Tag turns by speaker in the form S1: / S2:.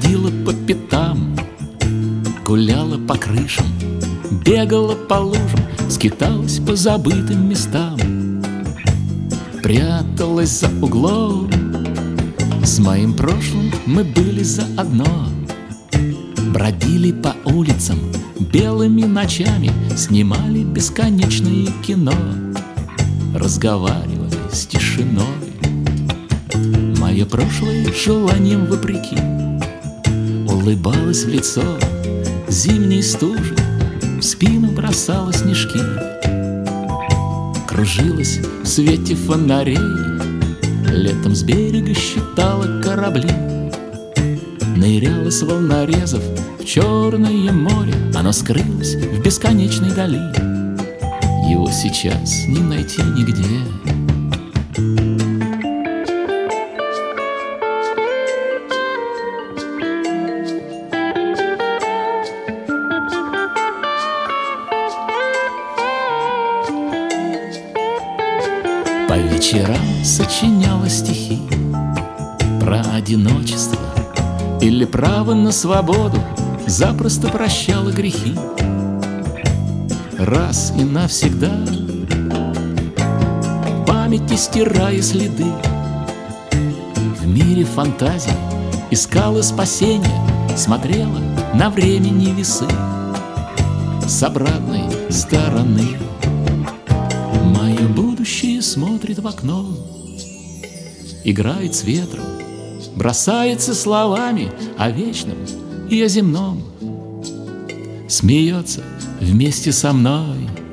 S1: Ходила по пятам, гуляла по крышам, бегала по лужам, скиталась по забытым местам, пряталась за углом. С моим прошлым мы были заодно, бродили по улицам белыми ночами, снимали бесконечное кино, разговаривали с тишиной. Мое прошлое желанием вопреки улыбалось в лицо зимней стужи, в спину бросала снежки, кружилась в свете фонарей, летом с берега считала корабли, ныряла с волнорезов в Черное море, оно скрылось в бесконечной дали. Его сейчас не найти нигде. По вечерам сочиняла стихи про одиночество или право на свободу, запросто прощала грехи. Раз и навсегда в памяти стирая следы, в мире фантазий искала спасения, смотрела на времени весы с обратной стороны. Мое будущее смотрит в окно, играет с ветром, бросается словами о вечном и о земном, смеется вместе со мной.